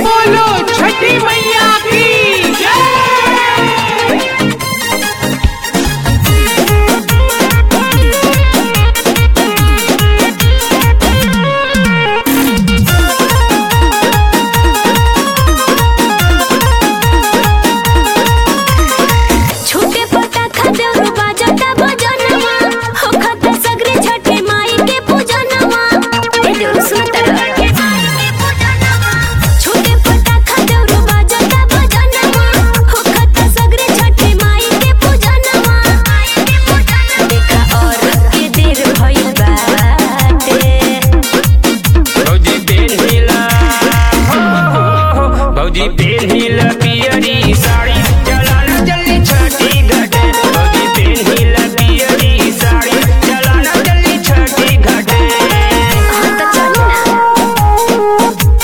बोलो छठी मैया की जय। छूटे पटाखा देउर बाजता बजनवा हो खत सगरे छठी माई के पूजनवा ए देउर सुनतर छूटे पटाखा देउर बाजता बजनवा हो खत सगरे छठी माई के पूजनवा देखा और के देर भइल बाटे भौजी पेन्हिला भौजी पेन्हिला पियरी साड़ी चलाना जल्दी छठी घाटे। भौजी पेन्हिला पियरी साड़ी चलाना जल्दी छठी घाटे। हां त चल ना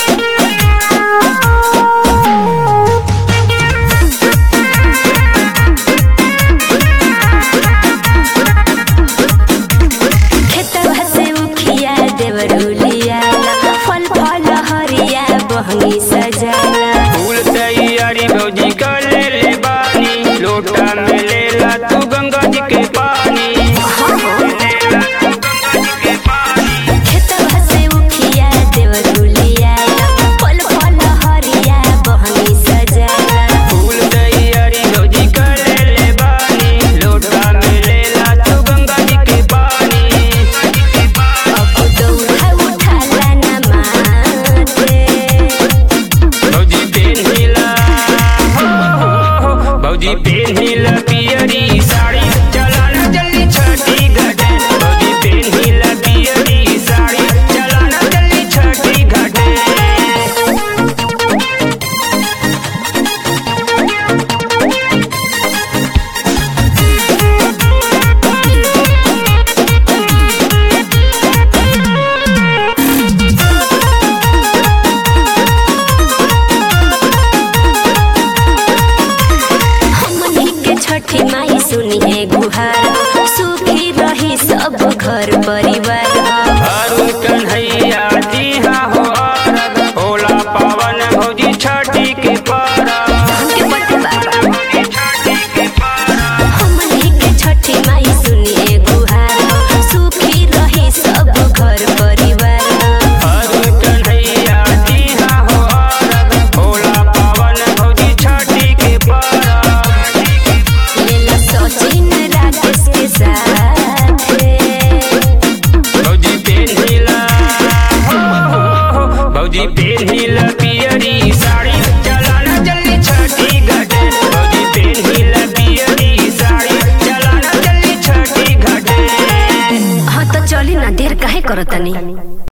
खेतवा से उखिया देवरुलिया फल फल हरिया बहंगी सजाला फूल तैयारी भौजी कर ले बानी लोटा में लेला तू गंगा जी के पानी। लेला तू गंगा जी के पानी। खेतवा से उखिया देवरुलिया फल फल हरिया बहंगी सजाला फूल तैयारी भौजी कर ले बानी लोटा में लेला तू गंगा जी के पानी। अब दौड़ा उठाला न माथे भौजी पेन्हिला भौजी पेन्हिला पियरी साड़ी चलाना जल्दी छठी घाटे। भौजी पेन्हिला पियरी साड़ी चलाना जल्दी छठी घाटे। हमनी के छठी माई सुनी है गुहार सुखी रही सब घर परिवार अरुण कन्हैया दिहा हो अरग होला पावन भौजी छठी के परब। हमके पते बा भौजी छठी के परब। हमनी के छठी माई सुनी है गुहार सुखी रही सब घर परिवार अरुण कन्हैया दिहा हो अरग होला पावन भौजी छठी के परब। लेला सचिन राकेश के साथे भौजी पेन्हिला भौजी पेन्हिला पियरी साड़ी चलाना जल्दी छठी घाटे। भौजी पेन्हिला पियरी साड़ी चलाना जल्दी छठी घाटे। हाँ तो चली ना देर काहे करतनी।